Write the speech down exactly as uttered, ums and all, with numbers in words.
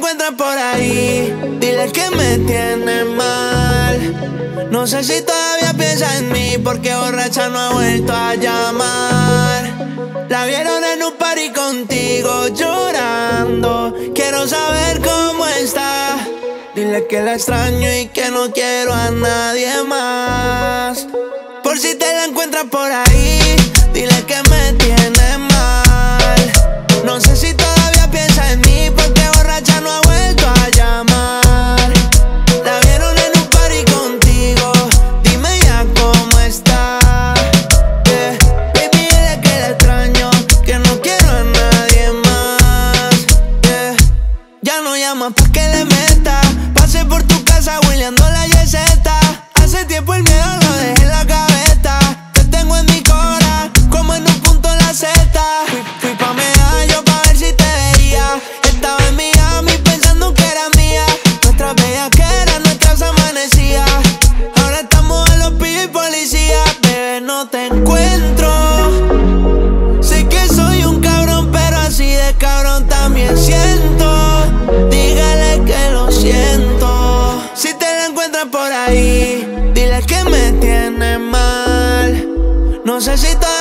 encuentras por ahí, dile que me tiene mal. No sé si todavía piensa en mí, porque borracha no ha vuelto a llamar. La vieron en un party contigo llorando. Quiero saber cómo está. Dile que la extraño y que no quiero a nadie más. Por si te la encuentras por ahí, dile que me tiene mal. No sé si todavía piensa en mí, porque borracha no ha vuelto a llamar. La vieron en un party contigo, dime ya cómo está. Yeah. Baby, dile que la extraño, que no quiero a nadie más. Yeah. Ya no llamas pa' que le meta. Pasé por tu casa hueleando la yeseta. Hace tiempo el miedo lo dejé en la gaveta. Te tengo en mi cora, como en un punto en la zeta. Fui, fui pa' Medallo pa' ver si te veía. Estaba en Miami pensando que era mía. Nuestras bellaqueras, nuestras amanecías. Ahora estamos en los pillos y policías. Bebé, no te encuentro. Sé que soy un cabrón, pero así de cabrón también siento. Dígale que lo siento. Si te la encuentras por ahí, dile que me tiene mal. No sé si todavía